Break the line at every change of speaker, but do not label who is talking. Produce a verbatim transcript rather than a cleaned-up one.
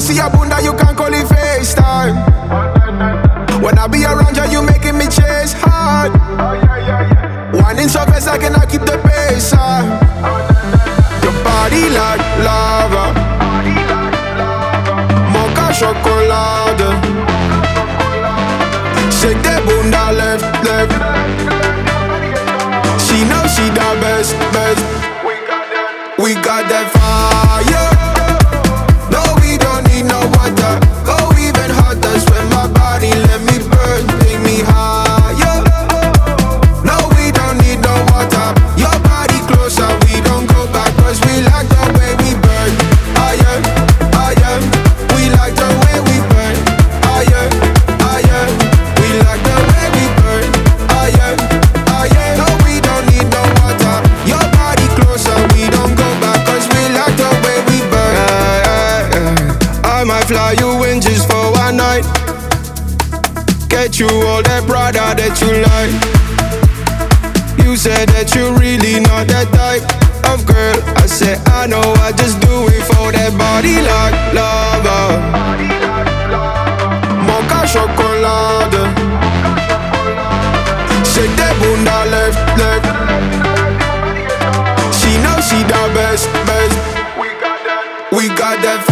see your bunda, you can't call it FaceTime. When I be around you, you making me chase hard. Winding so fast, I cannot keep the pace up. Your body like lava, mocha chocolate. Shake that bunda left, left. She know she the best, best. We got that fire. No, we don't need no water. Go even hotter, sweat my body, let me burn, take me higher. No, we don't need no water. Your body closer, we don't go back, cause we like the way we burn. Higher, higher. We like the way we burn. Higher, higher. We like the way we burn. Higher, higher. No, we don't need no water. Your body closer, we don't go back, cause we like the way we burn. Yeah, yeah, yeah. I might fly you in just for one night. Get you all that Prada that you like. You said that you really not that type of girl. I said I know, I just do it for that body like lava, mocha chocolate. Shake that bunda left, left. She know she the best, best. We got that, we got that.